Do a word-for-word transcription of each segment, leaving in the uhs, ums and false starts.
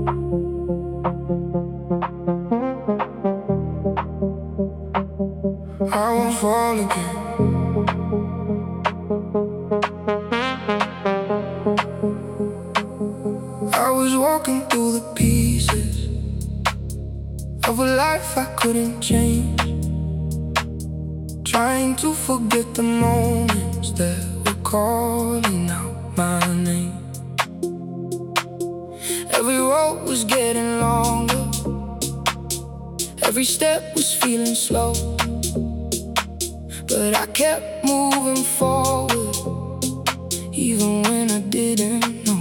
I won't fall again. I was walking through the pieces of a life I couldn't change, trying to forget the moments that were calling out my name. Every road was getting longer, every step was feeling slow, but I kept moving forward, even when I didn't know.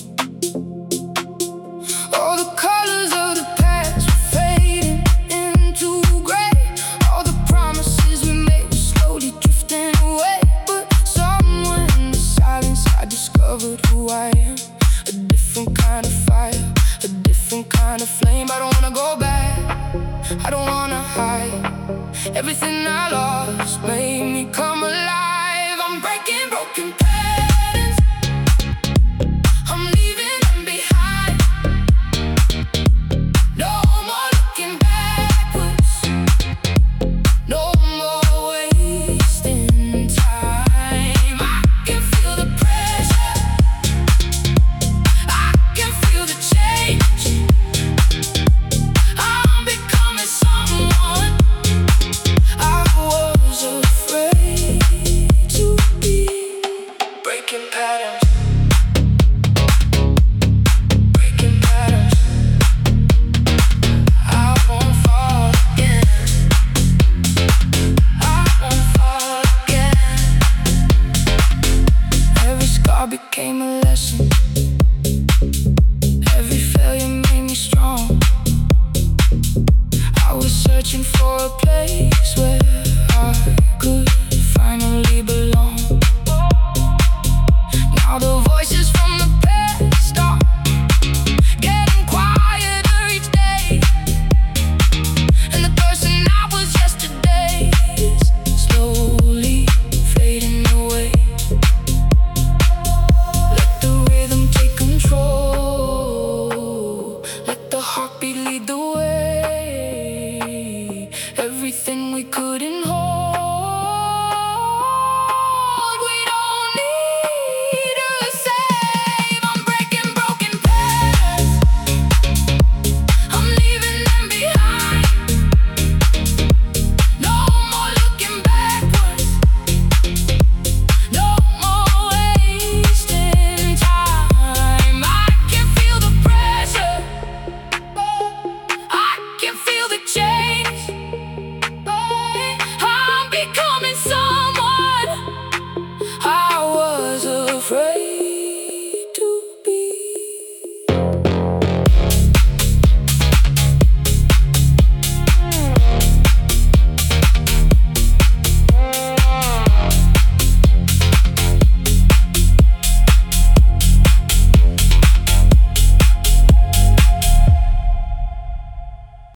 All the colors of the past were fading into gray. All the promises we made were slowly drifting away. But somewhere in the silence I discovered who I am. A different kind of fire, a different kind of flame. I don't wanna go back, I don't wanna hide. Everything I lost made me come alive. I'm breaking broken pieces.